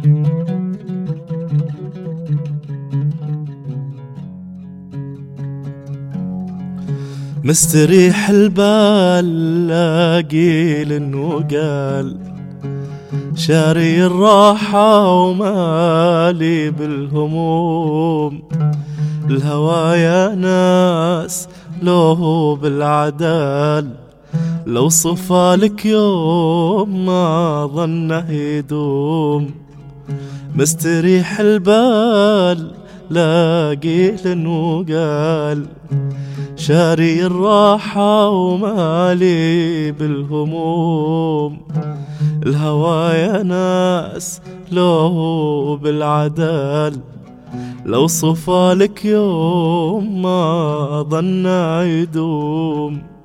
مستريح البال لاقيل وقال شاري الراحة ومالي بالهموم. الهوى يا ناس لو بالعدال لو صفالك يوم ما ظنه يدوم. مستريح البال لاقيل وقال شاري الراحة ومالي بالهموم. الهوى يا ناس لو بالعدال لو صفالك يوم ما ظن يدوم.